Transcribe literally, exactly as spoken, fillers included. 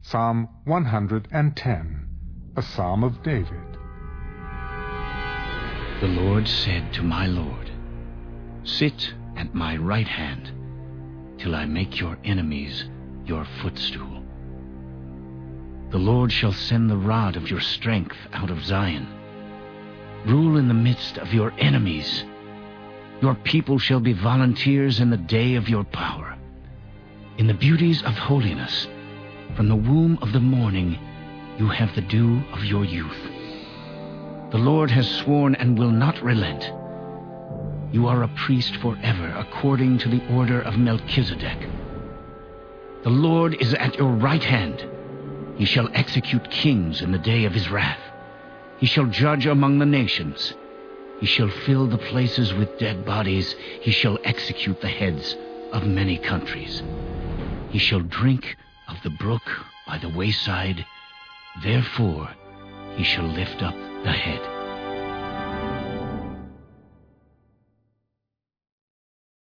Psalm one hundred ten, a psalm of David. The Lord said to my Lord, "Sit at my right hand, till I make your enemies your footstool." The Lord shall send the rod of your strength out of Zion. Rule in the midst of your enemies. Your people shall be volunteers in the day of your power. In the beauties of holiness, from the womb of the morning, you have the dew of your youth. The Lord has sworn and will not relent. You are a priest forever, according to the order of Melchizedek. The Lord is at your right hand. He shall execute kings in the day of his wrath. He shall judge among the nations. He shall fill the places with dead bodies. He shall execute the heads of many countries. He shall drink of the brook by the wayside. Therefore he shall lift up the head.